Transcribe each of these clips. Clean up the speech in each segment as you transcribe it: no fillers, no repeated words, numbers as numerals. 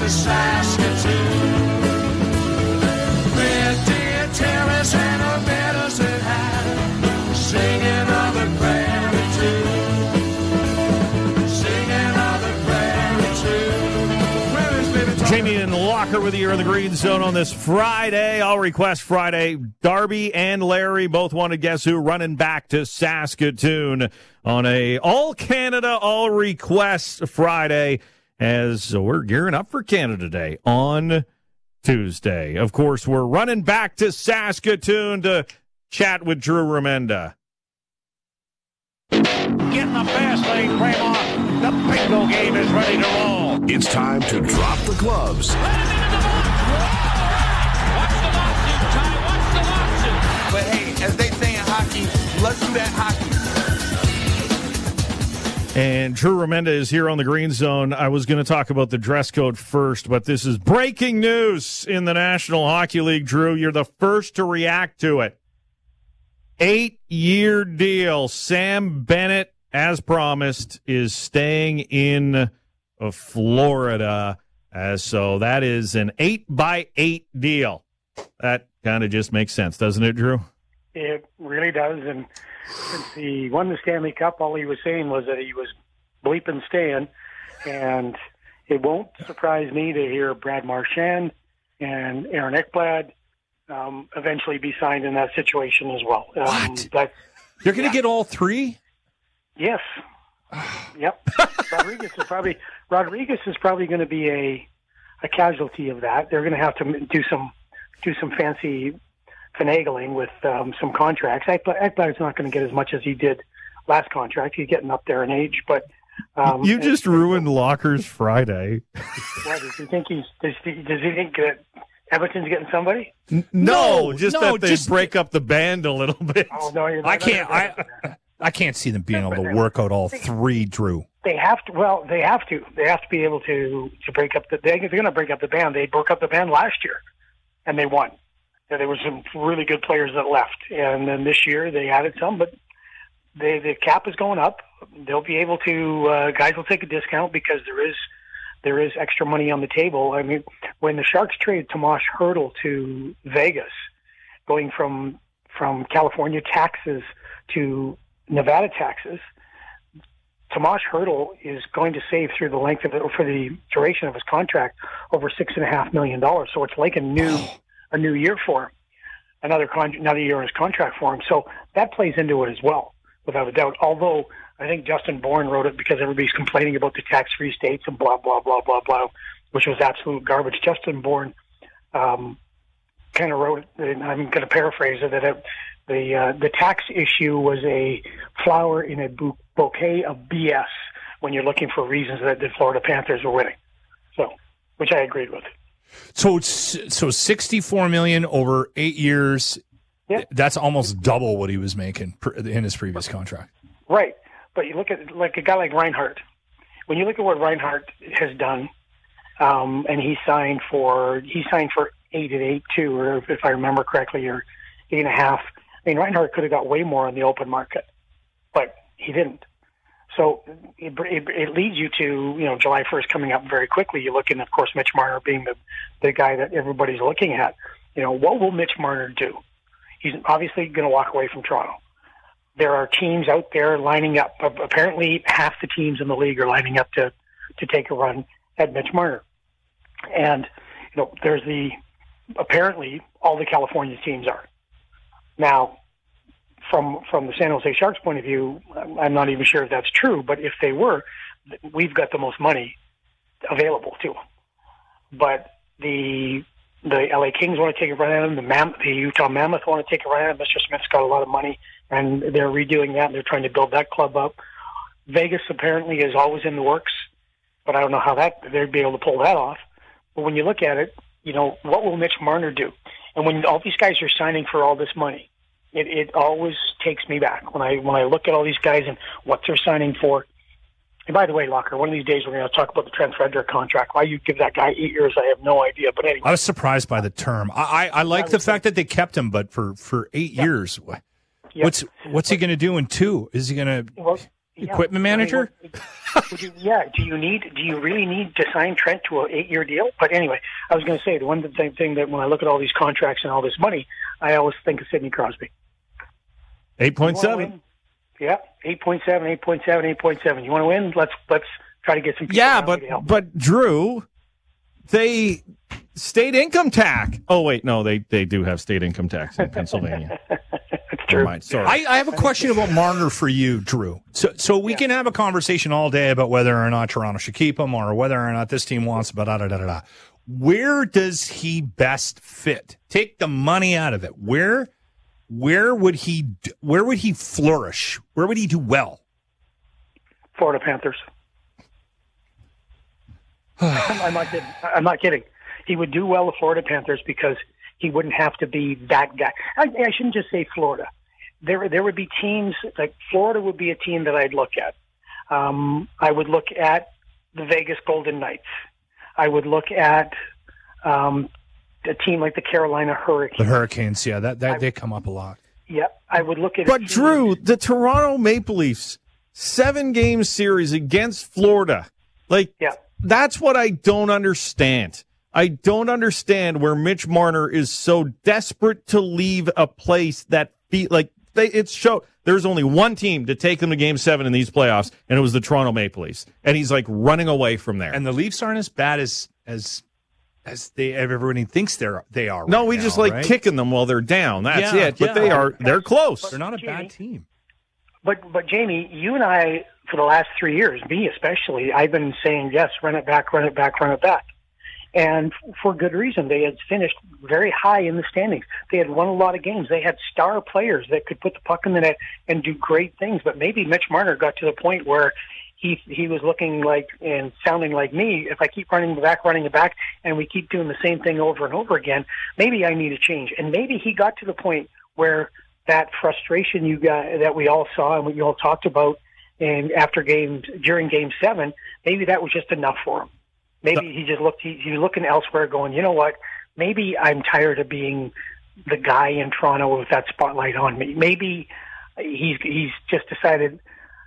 to Saskatoon. Red Deer Terrace and a Medicine Hat, singing of the prairie tune. Singing of the prairie tune. Jamie and Locker with you in the Green Zone on this Friday, All Request Friday. Darby and Larry both wanted Guess Who running back to Saskatoon on a All-Canada, All-Request Friday as we're gearing up for Canada Day on Tuesday. Of course, we're running back to Saskatoon to chat with Drew Remenda. Getting the fast lane frame on. The bingo game is ready to roll. It's time to drop the gloves. Watch the lawsuit, Ty. Watch the lawsuit. But hey, as they say in hockey, let's do that hockey. And Drew Remenda is here on the Green Zone. I was going to talk about the dress code first, but this is breaking news in the National Hockey League, Drew. You're the first to react to it. 8-year deal. Sam Bennett, as promised, is staying in Florida. So that is an 8x8 deal. That kind of just makes sense, doesn't it, Drew? It really does. And since he won the Stanley Cup, all he was saying was that he was bleeping staying. And it won't surprise me to hear Brad Marchand and Aaron Ekblad eventually be signed in that situation as well. What? They're going to get all three? Yes. Yep. Rodriguez is probably going to be a casualty of that. They're going to have to do some fancy finagling with some contracts. Ekblad's not going to get as much as he did last contract. He's getting up there in age, but you just ruined Locker's Friday. What, does he think does he think that Edmonton's getting somebody? No, that they break up the band a little bit. Oh no, I can't see them being able to work out all three, Drew. They have to. Well, they have to. They have to be able to break up the. They're going to break up the band. They broke up the band last year, and they won. And there were some really good players that left, and then this year they added some, but the cap is going up. They'll be able to. Guys will take a discount because there is extra money on the table. I mean, when the Sharks traded Tomas Hertl to Vegas, going from California taxes to Nevada taxes, Tomas Hertl is going to save through the length of it, or for the duration of his contract, over $6.5 million. So it's like a new year for him, another year in his contract for him. So that plays into it as well, without a doubt. Although I think Justin Bourne wrote it because everybody's complaining about the tax-free states and blah, blah, blah, blah, blah, which was absolute garbage. Justin Bourne kind of wrote, and I'm going to paraphrase it, that the tax issue was a flower in a bouquet of BS when you're looking for reasons that the Florida Panthers were winning. So, which I agreed with. So $64 million over 8 years. Yep. That's almost double what he was making in his previous contract. Right. But you look at like a guy like Reinhart. When you look at what Reinhart has done, and he signed for 8 at 8 too, or if I remember correctly, or 8.5. I mean, Reinhart could have got way more on the open market, but he didn't. So it leads you to July 1st coming up very quickly. You look, and of course Mitch Marner being the guy that everybody's looking at. What will Mitch Marner do? He's obviously going to walk away from Toronto. There are teams out there lining up. Apparently, half the teams in the league are lining up to take a run at Mitch Marner. And there's apparently all the California teams are. Now, from the San Jose Sharks' point of view, I'm not even sure if that's true, but if they were, we've got the most money available to them. But the LA Kings want to take a run at him. The Utah Mammoth want to take a run at him. Mr. Smith's got a lot of money, and they're redoing that, and they're trying to build that club up. Vegas apparently is always in the works, but I don't know how they'd be able to pull that off. But when you look at it, what will Mitch Marner do? And when all these guys are signing for all this money, it always takes me back when I look at all these guys and what they're signing for. And by the way, Locker, one of these days we're going to talk about the Trent Frederic contract. Why you give that guy 8 years, I have no idea. But anyway, I was surprised by the term. I like the fact that they kept him, but for 8 years, what's he going to do in 2? Is he going to? Well, equipment manager? Do you really need to sign Trent to an 8-year deal? But anyway, I was going to say, the one thing that when I look at all these contracts and all this money, I always think of Sidney Crosby. 8.7. Yeah, 8.7, 8.7, 8.7. You want to win? Let's try to get some people. Yeah, around to help. but Drew, they state income tax. Oh wait, no, they do have state income tax in Pennsylvania. That's true. Never mind, sorry. I have a question about Marner for you, Drew. So we can have a conversation all day about whether or not Toronto should keep him or whether or not this team wants him, but da-da-da-da-da. Where does he best fit? Take the money out of it. Where would he flourish? Where would he do well? Florida Panthers. I'm not kidding. He would do well with Florida Panthers because he wouldn't have to be that guy. I shouldn't just say Florida. There would be teams, like Florida would be a team that I'd look at. I would look at the Vegas Golden Knights. I would look at a team like the Carolina Hurricanes. The Hurricanes, yeah, they come up a lot. Yeah, I would look at. But Drew, the Toronto Maple Leafs 7-game series against Florida, that's what I don't understand. I don't understand where Mitch Marner is so desperate to leave a place that there's only one team to take them to Game 7 in these playoffs, and it was the Toronto Maple Leafs, and he's like running away from there. And the Leafs aren't as bad as everybody thinks they are. No, we just like kicking them while they're down. That's it. But they're close. They're not a bad team. But Jamie, you and I, for the last 3 years, me especially, I've been saying, yes, run it back. And for good reason. They had finished very high in the standings. They had won a lot of games. They had star players that could put the puck in the net and do great things. But maybe Mitch Marner got to the point where he was looking like and sounding like me. If I keep running it back, and we keep doing the same thing over and over again, maybe I need a change. And maybe he got to the point where that frustration that we all saw and what you all talked about during Game 7, maybe that was just enough for him. Maybe he just he's looking elsewhere going, you know what, maybe I'm tired of being the guy in Toronto with that spotlight on me. Maybe he's just decided,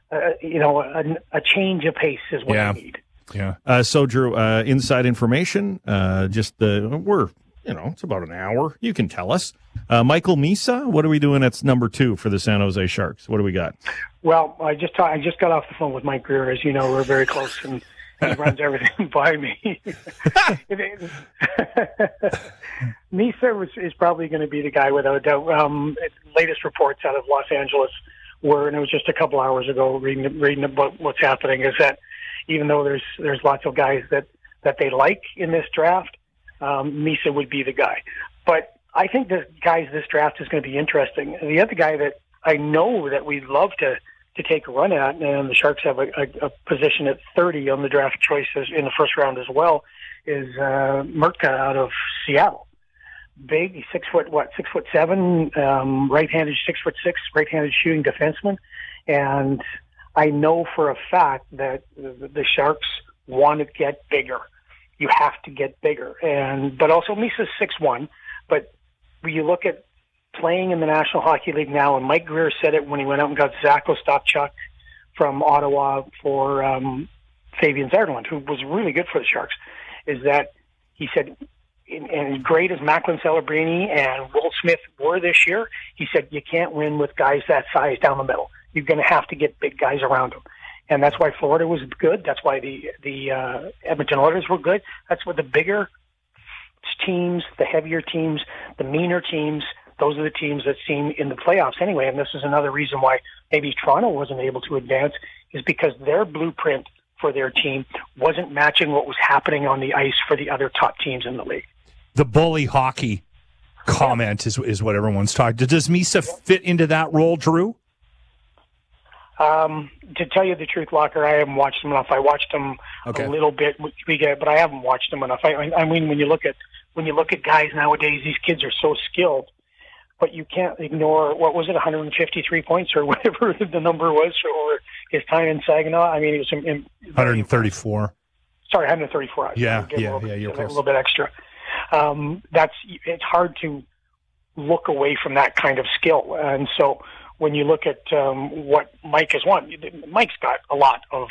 a change of pace is what I need. Yeah. So, Drew, inside information, it's about an hour. You can tell us. Michael Misa, what are we doing at number 2 for the San Jose Sharks? What do we got? Well, I just got off the phone with Mike Greer. As you know, we're very close, and he runs everything by me. Misa is probably going to be the guy without a doubt. Latest reports out of Los Angeles were, and it was just a couple hours ago, reading about what's happening, is that even though there's lots of guys that they like in this draft, Misa would be the guy. But I think the guys this draft is going to be interesting. The other guy that I know that we'd love to take a run at, and the Sharks have a position at 30 on the draft choices in the first round as well, is Murtka out of Seattle. Big, he's 6'7", right-handed, 6'6", right-handed shooting defenseman. And I know for a fact that the Sharks want to get bigger. You have to get bigger. But also Misa's 6'1", but when you look at playing in the National Hockey League now, and Mike Greer said it when he went out and got Zach Ostapchuk from Ottawa for Fabian Zetterlund, who was really good for the Sharks, is that he said, and as great as Macklin Celebrini and Will Smith were this year, he said you can't win with guys that size down the middle. You're going to have to get big guys around them. And that's why Florida was good. That's why the Edmonton Oilers were good. That's what the bigger teams, the heavier teams, the meaner teams, those are the teams that seem in the playoffs anyway. And this is another reason why maybe Toronto wasn't able to advance, is because their blueprint for their team wasn't matching what was happening on the ice for the other top teams in the league. The bully hockey comment is what everyone's talking. Does Misa fit into that role, Drew? To tell you the truth, Locker, I haven't watched him enough. I watched him a little bit, but I haven't watched him enough. I mean, when you look at guys nowadays, these kids are so skilled, but you can't ignore, what was it, 153 points or whatever the number was for his time in Saginaw. I mean, it was 134. Sorry, 134. Yeah, you're a close. little bit extra. It's hard to look away from that kind of skill, and so when you look at what Mike has won, Mike's got a lot of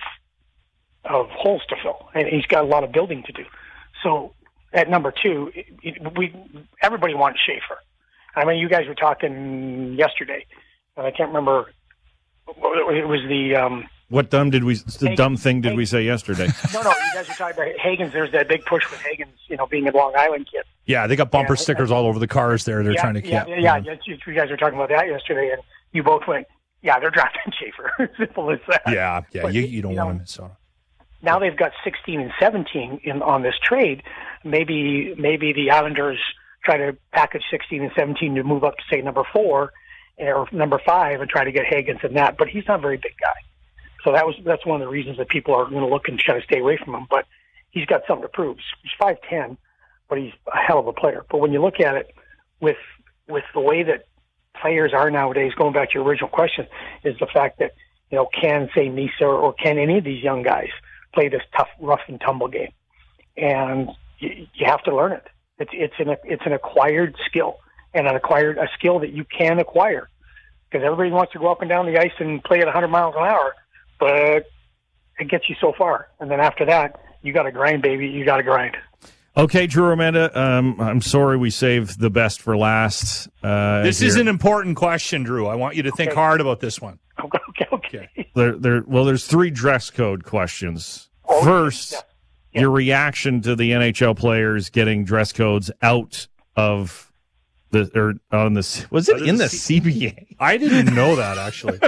holes to fill, and he's got a lot of building to do. So at number 2, everybody wants Schaefer. I mean, you guys were talking yesterday, and I can't remember. It was the what dumb thing did we say yesterday? No, you guys were talking about Hagens. There's that big push with Hagens, being a Long Island kid. Yeah, they got bumper stickers all over the cars there. They're trying to you guys were talking about that yesterday, and you both went, yeah, they're drafting Schaefer. Simple as that. Yeah, but, you don't want him in Minnesota. Now they've got 16 and 17 on this trade. Maybe the Islanders try to package 16 and 17 to move up to, say, number 4 or number 5 and try to get Hagens in that. But he's not a very big guy. So that's one of the reasons that people are going to look and try to stay away from him. But he's got something to prove. He's 5'10", but he's a hell of a player. But when you look at it with the way that players are nowadays, going back to your original question, is the fact that, can, say, Misa or can any of these young guys play this tough, rough and tumble game? And you have to learn it. It's an acquired skill, and a skill that you can acquire, because everybody wants to go up and down the ice and play at 100 miles an hour, but it gets you so far. And then after that, you got to grind, baby. You got to grind. Okay, Drew Remenda, I'm sorry we saved the best for last. This is an important question, Drew. I want you to think hard about this one. Okay. There's 3 dress code questions. First, your reaction to the NHL players getting dress codes out of was it in the CBA? I didn't know that, actually.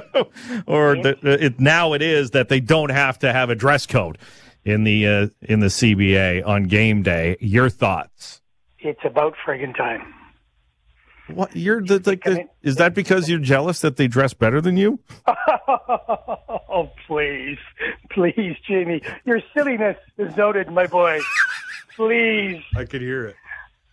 Now it is that they don't have to have a dress code in the CBA on game day. Your thoughts? It's about friggin' time. What is that because you're jealous that they dress better than you? Oh, please, Jamie, your silliness is noted, my boy. Please, I could hear it.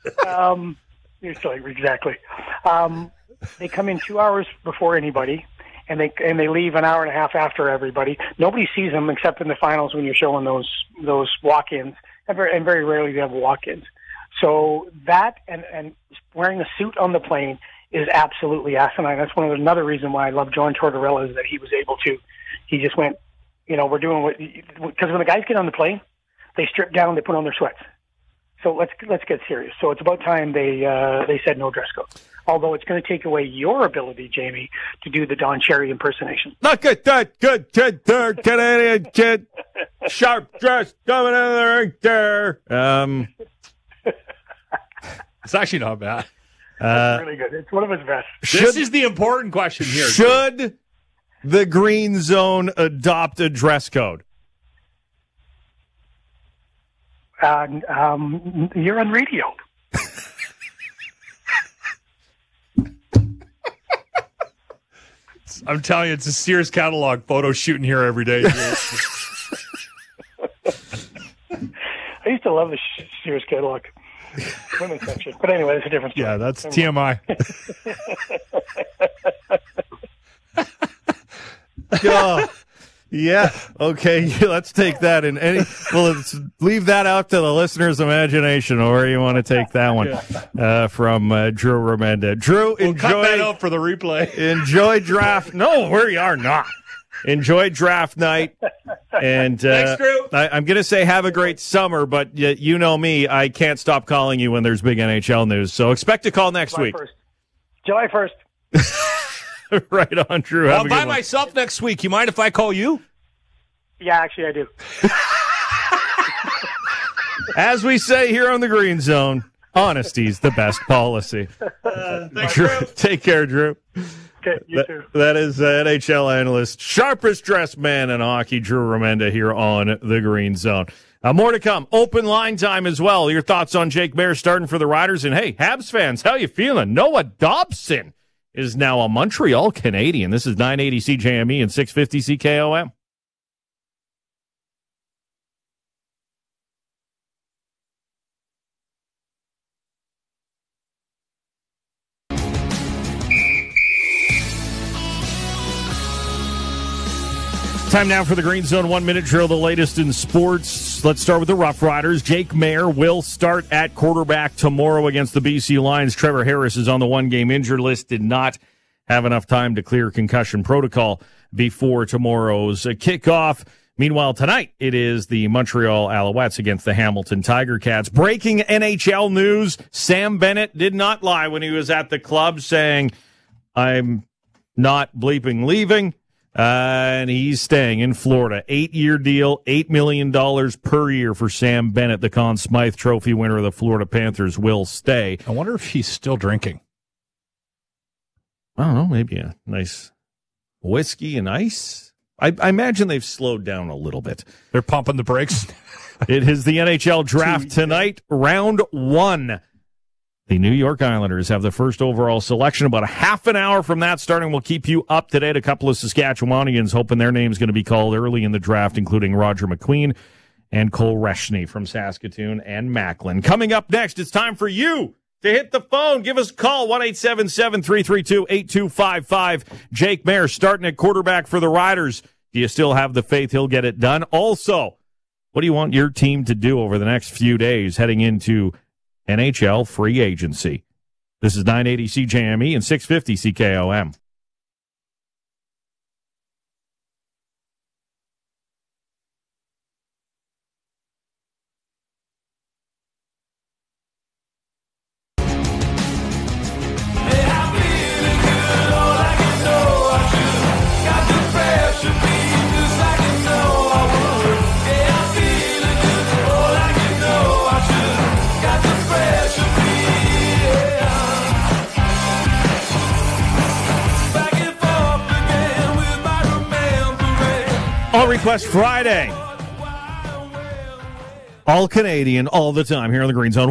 You're silly, exactly. They come in 2 hours before anybody, and they leave an hour and a half after everybody. Nobody sees them except in the finals when you're showing those walk-ins, and very rarely they have walk-ins. So that and wearing a suit on the plane is absolutely asinine. That's another reason why I love John Tortorella, is that he was able to. He just went, we're doing because when the guys get on the plane, they strip down, they put on their sweats. So let's get serious. So it's about time they said no dress code. Although it's going to take away your ability, Jamie, to do the Don Cherry impersonation. Look at that good kid there, Canadian kid, sharp dress coming in the rink there. It's actually not bad. It's really good. It's one of his best. This is the important question here. Should the Green Zone adopt a dress code? You're on radio. I'm telling you, it's a Sears catalog photo shooting here every day. I used to love the Sears catalog. Women's section. But anyway, it's a different story. Yeah, that's TMI. Yeah. Okay. Let's take that let's leave that out to the listener's imagination, or where you want to take that one from Drew Remenda. Drew, enjoy. Cut that out for the replay. Enjoy draft. No, we are not. Enjoy draft night. And thanks, Drew. I'm going to say have a great summer, but you know me, I can't stop calling you when there's big NHL news. So expect a call next week. July 1st. Right on, Drew. I'm by myself next week. You mind if I call you? Yeah, actually, I do. As we say here on the Green Zone, honesty's the best policy. Thanks, Drew. Take care, Drew. Okay, you too. That is NHL analyst, sharpest dressed man in hockey, Drew Remenda, here on the Green Zone. More to come. Open line time as well. Your thoughts on Jake Maier starting for the Riders. And, hey, Habs fans, how you feeling? Noah Dobson is now a Montreal Canadian. This is 980 CJME and 650 CKOM. Time now for the Green Zone 1-minute drill, the latest in sports. Let's start with the Rough Riders. Jake Maier will start at quarterback tomorrow against the BC Lions. Trevor Harris is on the one-game injured list, did not have enough time to clear concussion protocol before tomorrow's kickoff. Meanwhile, tonight it is the Montreal Alouettes against the Hamilton Tiger Cats. Breaking NHL news, Sam Bennett did not lie when he was at the club saying, I'm not bleeping leaving, and he's staying in Florida. 8-year deal, $8 million per year for Sam Bennett, the Conn Smythe Trophy winner of the Florida Panthers, will stay. I wonder if he's still drinking. I don't know, maybe a nice whiskey and ice. I imagine they've slowed down a little bit. They're pumping the brakes. It is the NHL draft tonight, round 1. The New York Islanders have the first overall selection. About a half an hour from that starting, we'll keep you up to date. A couple of Saskatchewanians hoping their name's going to be called early in the draft, including Roger McQueen and Cole Reshny from Saskatoon and Macklin. Coming up next, it's time for you to hit the phone. Give us a call, 1-877-332-8255. Jake Maier starting at quarterback for the Riders. Do you still have the faith he'll get it done? Also, what do you want your team to do over the next few days heading into NHL free agency? This is 980 CJME and 650 CKOM. All Request Friday. All Canadian, all the time here on the Green Zone.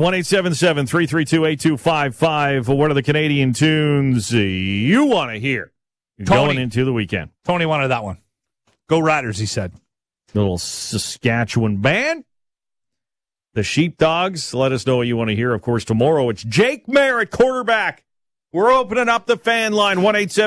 1-877-332-8255. What are the Canadian tunes you want to hear going into the weekend? Tony wanted that one. Go Riders, he said. Little Saskatchewan band. The Sheepdogs. Let us know what you want to hear. Of course, tomorrow it's Jake Maier at quarterback. We're opening up the fan line,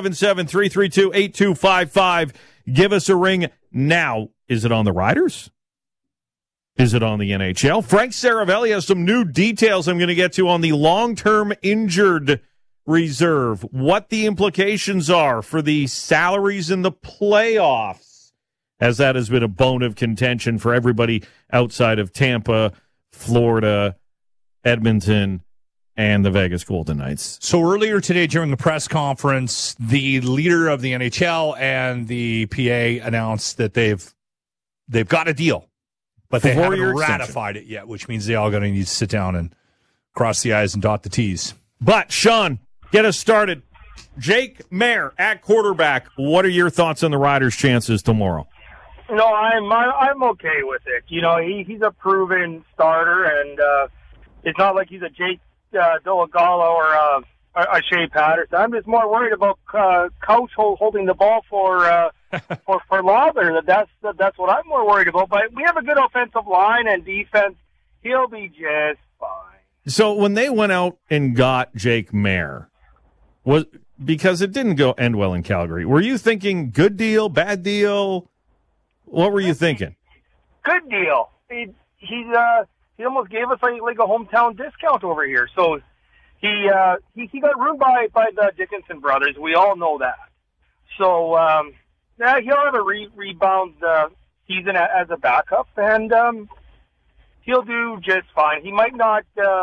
1-877-332-8255. Give us a ring now. Is it on the Riders? Is it on the NHL? Frank Saravelli has some new details I'm going to get to on the long-term injured reserve, what the implications are for the salaries in the playoffs, as that has been a bone of contention for everybody outside of Tampa, Florida, Edmonton, and the Vegas Golden Knights. So earlier today during the press conference, the leader of the NHL and the PA announced that they've got a deal, but they haven't ratified it yet, which means they all going to need to sit down and cross the I's and dot the T's. But, Sean, get us started. Jake Maier at quarterback. What are your thoughts on the Riders' chances tomorrow? No, I'm okay with it. You know, he's a proven starter, and it's not like he's a Jake Dolegala or a Shea Patterson. I'm just more worried about Couch holding the ball for Lauber. That's what I'm more worried about. But we have a good offensive line and defense. He'll be just fine. So when they went out and got Jake Maier, because it didn't end well in Calgary, were you thinking good deal, bad deal? What were you thinking? Good deal. He almost gave us like a hometown discount over here. So he got ruined by the Dickinson brothers. We all know that. So he'll have a rebound season as a backup, and he'll do just fine. He might not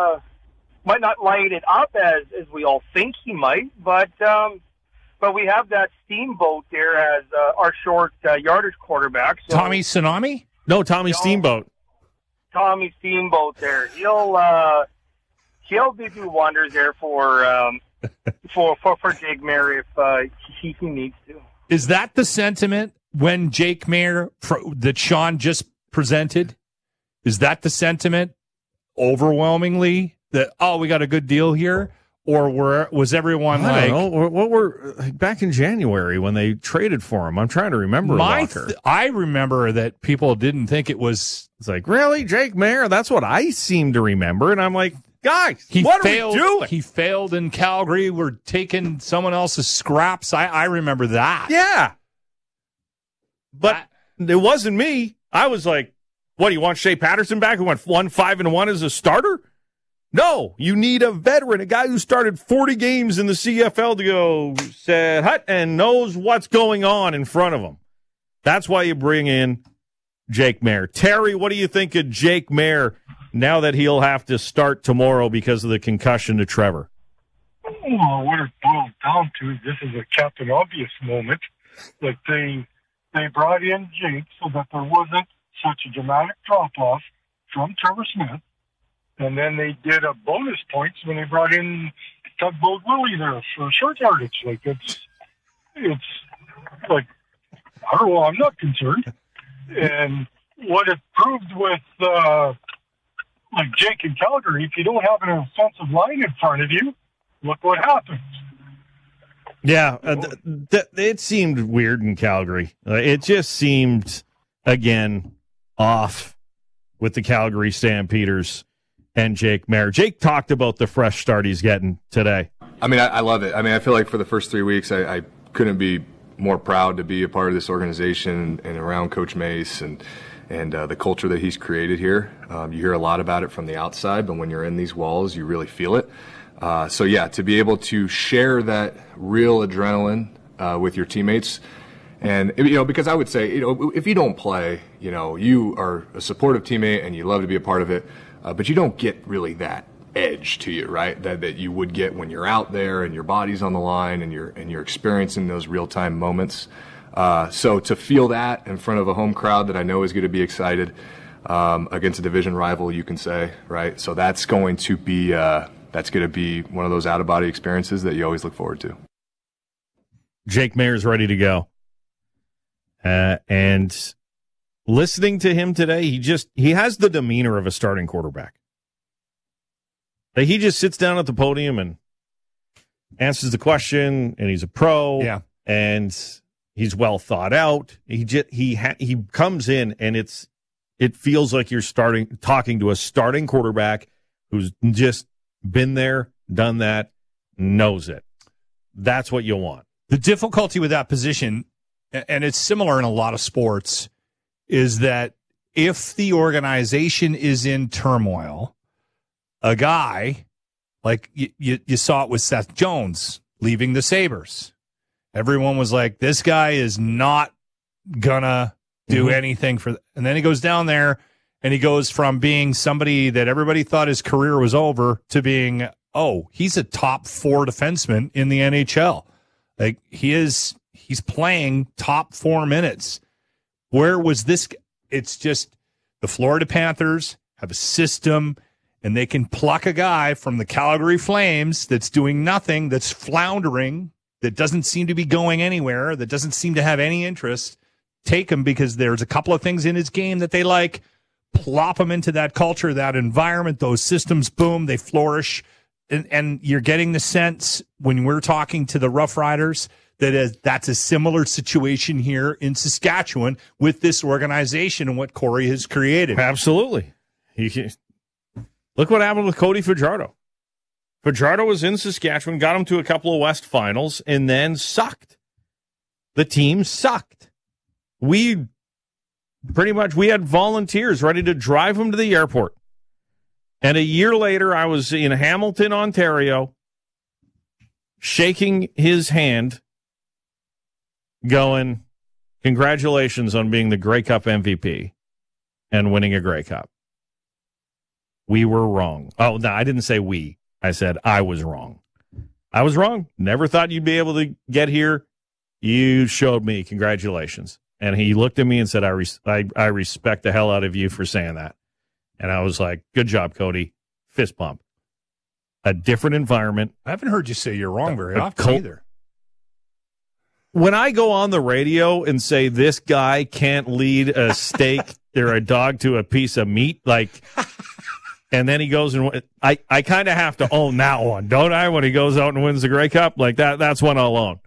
light it up as we all think he might, but we have that Steamboat there as our short yardage quarterback. So, Tommy Tsunami? No, Tommy Steamboat. Tommy Steamboat there. He'll do wonders there for Jake Maier if he needs to. Is that the sentiment when Jake Maier that Sean just presented? Is that the sentiment overwhelmingly that we got a good deal here? Or was everyone I don't know. What were back in January when they traded for him? I'm trying to remember. I remember that people didn't think it was. It's like, really, Jake Maier? That's what I seem to remember. And I'm like, guys, what are we doing? He failed in Calgary. We're taking someone else's scraps. I remember that. Yeah. But it wasn't me. I was like, what, do you want Shea Patterson back who went 1-5-1 as a starter? No, you need a veteran, a guy who started 40 games in the CFL to go set hut and knows what's going on in front of him. That's why you bring in Jake Maier. Terry, what do you think of Jake Maier now that he'll have to start tomorrow because of the concussion to Trevor? Well, what it boils down to is this is a Captain Obvious moment. Like they brought in Jake so that there wasn't such a dramatic drop-off from Trevor Smith. And then they did a bonus points when they brought in Tugboat Willie there for short yardage. Like it's like, I don't know, I'm not concerned. And what it proved with like Jake in Calgary, if you don't have an offensive line in front of you, look what happens. Yeah, it seemed weird in Calgary. It just seemed, again, off with the Calgary Stampeders and Jake Maier. Jake talked about the fresh start he's getting today. I mean, I love it. I mean, I feel like for the first 3 weeks, I couldn't be more proud to be a part of this organization and around Coach Mace and the culture that he's created here. You hear a lot about it from the outside, but when you're in these walls, you really feel it. So, yeah, to be able to share that real adrenaline with your teammates. And, because I would say, if you don't play, you are a supportive teammate and you love to be a part of it, but you don't get really that edge to you, right? That you would get when you're out there and your body's on the line and you're experiencing those real-time moments. So to feel that in front of a home crowd that I know is going to be excited against a division rival, you can say, right? So that's going to be one of those out-of-body experiences that you always look forward to. Jake Maier's ready to go. And listening to him today, he has the demeanor of a starting quarterback. He just sits down at the podium and answers the question, and he's a pro. Yeah. And he's well thought out. He comes in, and it feels like you're talking to a starting quarterback who's just been there, done that, knows it. That's what you want. The difficulty with that position, and it's similar in a lot of sports, is that if the organization is in turmoil, a guy, like you saw it with Seth Jones leaving the Sabres. Everyone was like, this guy is not gonna do anything for. And then he goes down there and he goes from being somebody that everybody thought his career was over to being, he's a top 4 defenseman in the NHL. Like he's playing top 4 minutes. Where was this? It's just the Florida Panthers have a system, and they can pluck a guy from the Calgary Flames that's doing nothing, that's floundering, that doesn't seem to be going anywhere, that doesn't seem to have any interest. Take him because there's a couple of things in his game that they like. Plop him into that culture, that environment, those systems, boom, they flourish. And you're getting the sense when we're talking to the Rough Riders that that's a similar situation here in Saskatchewan with this organization and what Corey has created. Absolutely. Look what happened with Cody Fajardo. Fajardo was in Saskatchewan, got him to a couple of West finals, and then sucked. The team sucked. We had volunteers ready to drive him to the airport. And a year later, I was in Hamilton, Ontario, shaking his hand, going, congratulations on being the Grey Cup MVP and winning a Grey Cup. We were wrong. Oh, no, I didn't say we. I said I was wrong. I was wrong. Never thought you'd be able to get here. You showed me. Congratulations. And he looked at me and said, I respect the hell out of you for saying that. And I was like, good job, Cody. Fist bump. A different environment. I haven't heard you say you're wrong very often either. When I go on the radio and say this guy can't lead a steak or a dog to a piece of meat, and then he goes and I kind of have to own that one, don't I? When he goes out and wins the Grey Cup, like that's one I'll own.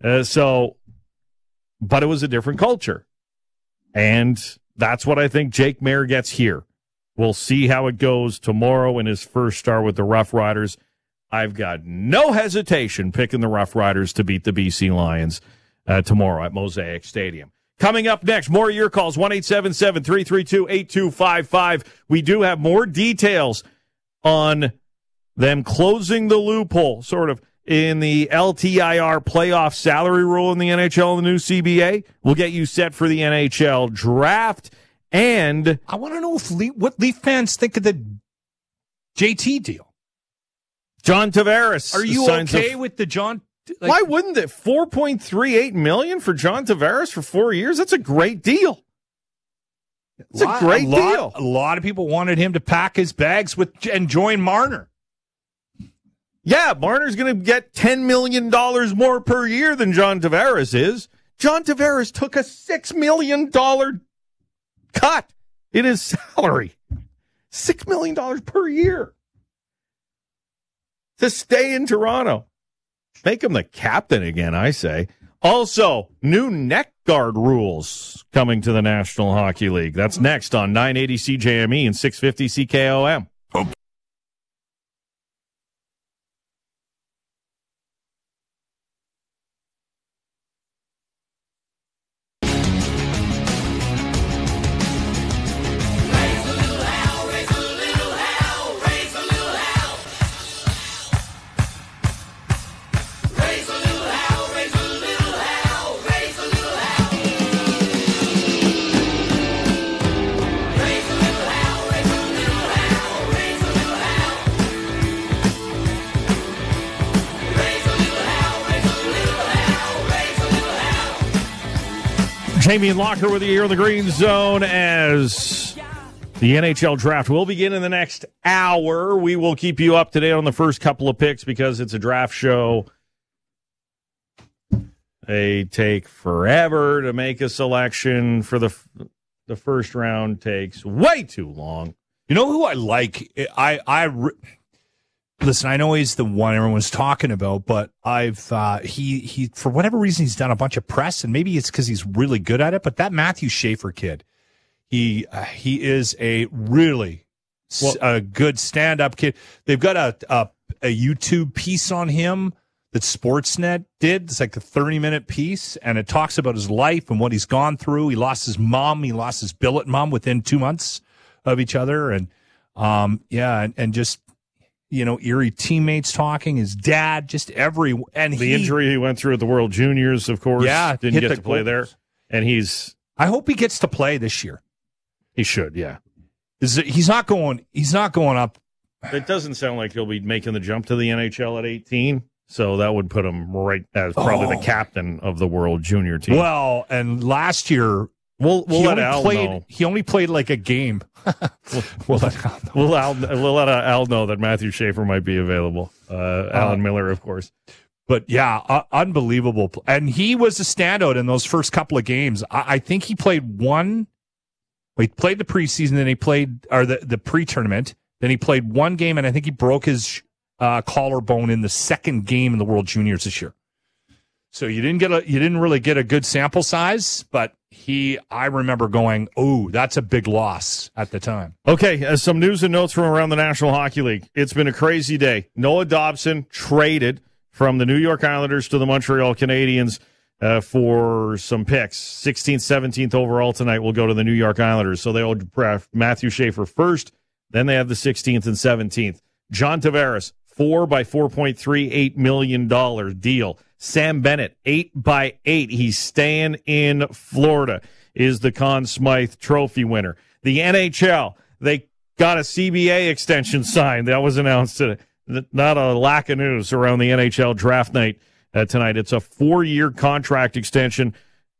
But it was a different culture, and that's what I think Jake Maier gets here. We'll see how it goes tomorrow in his first start with the Rough Riders. I've got no hesitation picking the Rough Riders to beat the BC Lions tomorrow at Mosaic Stadium. Coming up next, more of your calls, 1-877-332-8255. We do have more details on them closing the loophole, sort of, in the LTIR playoff salary rule in the NHL and the new CBA will get you set for the NHL draft. And I want to know what Leaf fans think of the JT deal. John Tavares. Are you okay with the John? Why wouldn't it? $4.38 million for John Tavares for 4 years? That's a great deal. It's a great deal. A lot of people wanted him to pack his bags and join Marner. Yeah, Marner's going to get $10 million more per year than John Tavares is. John Tavares took a $6 million cut in his salary. $6 million per year to stay in Toronto. Make him the captain again, I say. Also, new neck guard rules coming to the National Hockey League. That's next on 980 CJME and 650 CKOM. Okay. Jamie and Locker with you here in the Green Zone as the NHL draft will begin in the next hour. We will keep you up to date on the first couple of picks because it's a draft show. They take forever to make a selection for the first round. Takes way too long. You know who I like? Listen, I know he's the one everyone's talking about, but he for whatever reason he's done a bunch of press, and maybe it's because he's really good at it. But that Matthew Schaefer kid, he is a really a good stand-up kid. They've got a YouTube piece on him that Sportsnet did. It's like a 30-minute piece, and it talks about his life and what he's gone through. He lost his mom. He lost his billet mom within 2 months of each other, and and just. You know, Erie teammates talking, his dad, just and the injury he went through at the World Juniors, of course, didn't get to play there. And I hope he gets to play this year. He should, yeah. He's not going up. It doesn't sound like he'll be making the jump to the NHL at 18. So that would put him right as probably the captain of the World Junior team. Well, and last year we'll let Al know. He only played like a game. We'll let Al know that Matthew Schaefer might be available. Alan Miller, of course. But yeah, unbelievable. And he was a standout in those first couple of games. I think he played one. He played the preseason, then he played the pre-tournament. Then he played one game, and I think he broke his collarbone in the second game in the World Juniors this year. So you didn't really get a good sample size, but I remember going, oh, that's a big loss at the time. Okay, some news and notes from around the National Hockey League. It's been a crazy day. Noah Dobson traded from the New York Islanders to the Montreal Canadiens for some picks. 16th, 17th overall tonight will go to the New York Islanders. So they'll draft Matthew Schaefer first, then they have the 16th and 17th. John Tavares, 4 by $4.38 million deal. Sam Bennett, 8 by 8. He's staying in Florida, is the Conn Smythe Trophy winner. The NHL, they got a CBA extension signed. That was announced today. Not a lack of news around the NHL draft night tonight. It's a 4-year contract extension.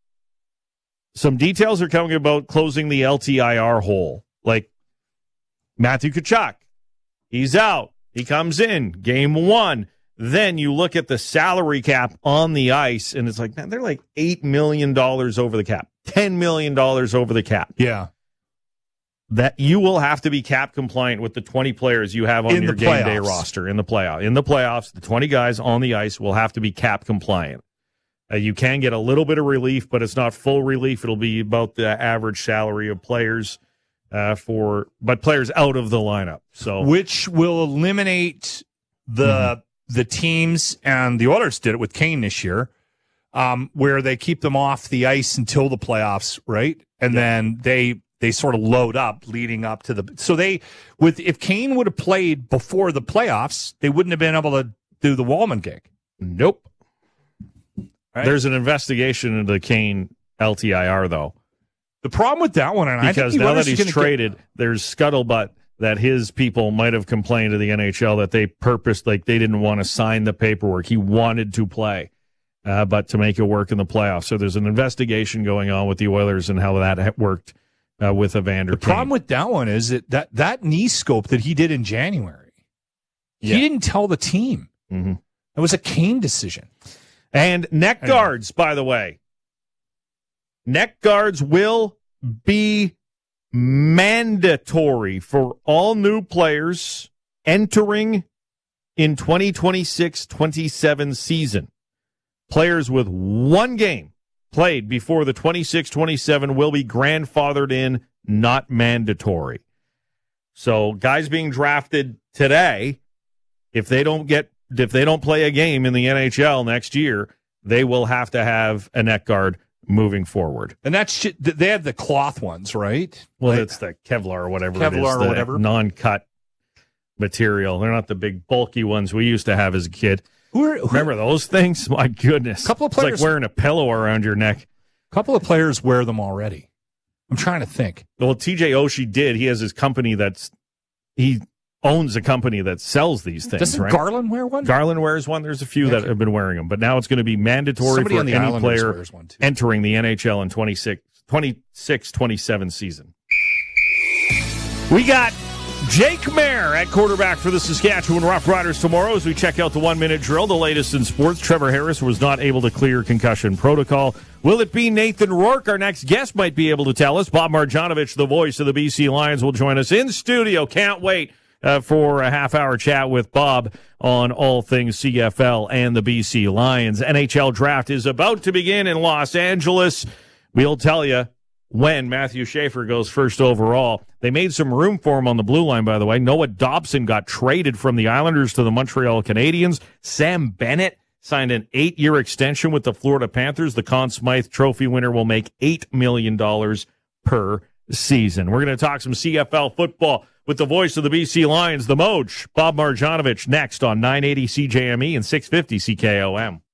Some details are coming about closing the LTIR hole. Like Matthew Tkachuk, he's out. He comes in, game 1. Then you look at the salary cap on the ice, and it's like, man, they're like $8 million over the cap, $10 million over the cap. Yeah. That you will have to be cap compliant with the 20 players you have on your game day roster in the playoff. In the playoffs, the 20 guys on the ice will have to be cap compliant. You can get a little bit of relief, but it's not full relief. It'll be about the average salary of players but players out of the lineup. So, which will eliminate the teams, and the Oilers did it with Kane this year, where they keep them off the ice until the playoffs, right? And then they they sort of load up leading up to the. So if Kane would have played before the playoffs, they wouldn't have been able to do the Walman gig. Nope. Right? There's an investigation into the Kane LTIR, though. The problem with that one, and because I think now that he's traded, there's scuttlebutt that his people might have complained to the NHL that they purposed, like they didn't want to sign the paperwork. He wanted to play, but to make it work in the playoffs. So there's an investigation going on with the Oilers and how that worked with Evander Kane. The problem with that one is that knee scope that he did in January, he didn't tell the team. Mm-hmm. It was a Kane decision. And neck guards, by the way. Neck guards will be mandatory for all new players entering in 2026-27 season. Players with one game played before the 26-27 will be grandfathered in, not mandatory. So guys being drafted today, if they don't play a game in the NHL next year, they will have to have a neck guard moving forward. And they have the cloth ones, right? Well, it's the Kevlar or whatever it is. Kevlar or whatever. Non-cut material. They're not the big bulky ones we used to have as a kid. Remember those things? My goodness. Couple of players, it's like wearing a pillow around your neck. A couple of players wear them already. I'm trying to think. Well, TJ Oshie did. He has his company he owns a company that sells these things. Doesn't right? Garland wear one? Garland wears one. There's a few that have been wearing them, but now it's going to be mandatory for any player entering the NHL in 26-27 season. We got Jake Maier at quarterback for the Saskatchewan Roughriders tomorrow as we check out the 1-minute drill, the latest in sports. Trevor Harris was not able to clear concussion protocol. Will it be Nathan Rourke? Our next guest might be able to tell us. Bob Marjanovic, the voice of the BC Lions, will join us in studio. Can't wait for a half-hour chat with Bob on all things CFL and the BC Lions. NHL draft is about to begin in Los Angeles. We'll tell you when Matthew Schaefer goes first overall. They made some room for him on the blue line, by the way. Noah Dobson got traded from the Islanders to the Montreal Canadiens. Sam Bennett signed an 8-year extension with the Florida Panthers. The Conn Smythe Trophy winner will make $8 million per season. We're going to talk some CFL football with the voice of the BC Lions, the Moj, Bob Marjanovic, next on 980 CJME and 650 CKOM.